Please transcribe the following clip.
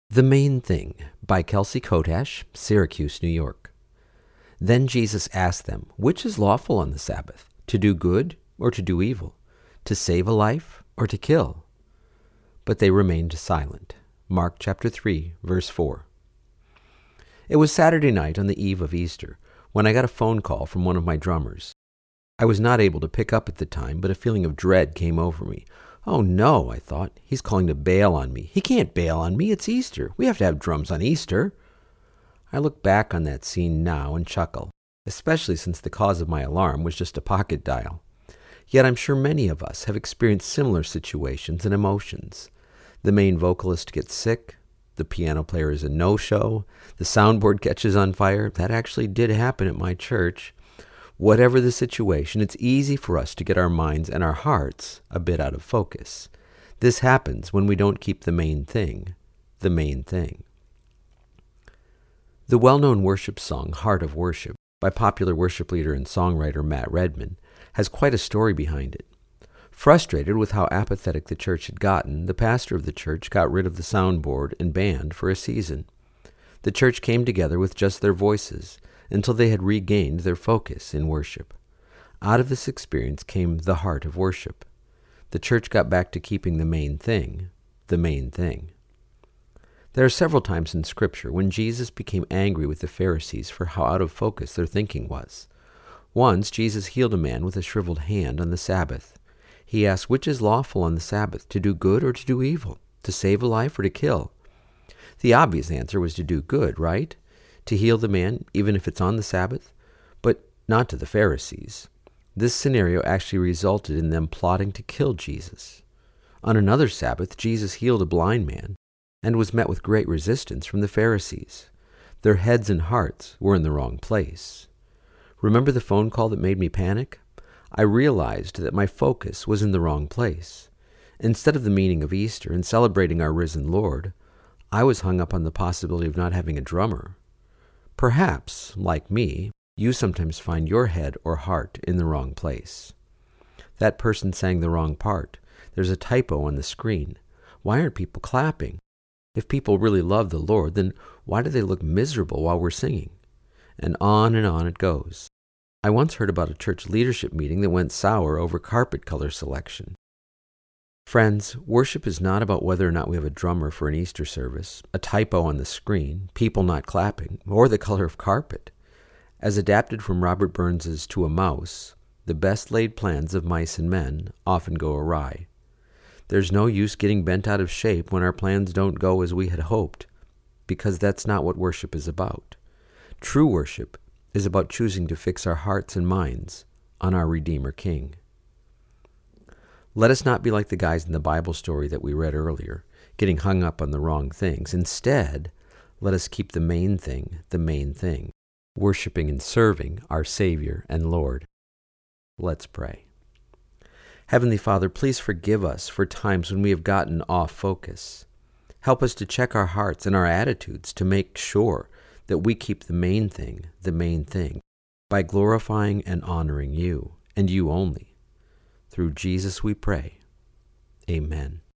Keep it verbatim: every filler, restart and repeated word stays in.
The Main Thing by Kelsey Kotash, Syracuse, New York. Then Jesus asked them, which is lawful on the Sabbath, to do good or to do evil, to save a life or to kill? But they remained silent. Mark chapter three, verse four. It was Saturday night on the eve of Easter when I got a phone call from one of my drummers. I was not able to pick up at the time, but a feeling of dread came over me. Oh no, I thought, he's calling to bail on me. He can't bail on me, it's Easter. We have to have drums on Easter. I look back on that scene now and chuckle, especially since the cause of my alarm was just a pocket dial. Yet I'm sure many of us have experienced similar situations and emotions. The main vocalist gets sick, the piano player is a no-show, the soundboard catches on fire. That actually did happen at my church. Whatever the situation, it's easy for us to get our minds and our hearts a bit out of focus. This happens when we don't keep the main thing, the main thing. The well-known worship song, Heart of Worship, by popular worship leader and songwriter Matt Redman, has quite a story behind it. Frustrated with how apathetic the church had gotten, the pastor of the church got rid of the soundboard and band for a season. The church came together with just their voices, until they had regained their focus in worship. Out of this experience came the heart of worship. The church got back to keeping the main thing, the main thing. There are several times in Scripture when Jesus became angry with the Pharisees for how out of focus their thinking was. Once, Jesus healed a man with a shriveled hand on the Sabbath. He asked, which is lawful on the Sabbath, to do good or to do evil, to save a life or to kill? The obvious answer was to do good, right? To heal the man, even if it's on the Sabbath, but not to the Pharisees. This scenario actually resulted in them plotting to kill Jesus. On another Sabbath, Jesus healed a blind man and was met with great resistance from the Pharisees. Their heads and hearts were in the wrong place. Remember the phone call that made me panic? I realized that my focus was in the wrong place. Instead of the meaning of Easter and celebrating our risen Lord, I was hung up on the possibility of not having a drummer. Perhaps, like me, you sometimes find your head or heart in the wrong place. That person sang the wrong part. There's a typo on the screen. Why aren't people clapping? If people really love the Lord, then why do they look miserable while we're singing? And on and on it goes. I once heard about a church leadership meeting that went sour over carpet color selection. Friends, worship is not about whether or not we have a drummer for an Easter service, a typo on the screen, people not clapping, or the color of carpet. As adapted from Robert Burns's To a Mouse, the best laid plans of mice and men often go awry. There's no use getting bent out of shape when our plans don't go as we had hoped, because that's not what worship is about. True worship is about choosing to fix our hearts and minds on our Redeemer King. Let us not be like the guys in the Bible story that we read earlier, getting hung up on the wrong things. Instead, let us keep the main thing the main thing, worshiping and serving our Savior and Lord. Let's pray. Heavenly Father, please forgive us for times when we have gotten off focus. Help us to check our hearts and our attitudes to make sure that we keep the main thing the main thing by glorifying and honoring you, and you only. Through Jesus we pray. Amen.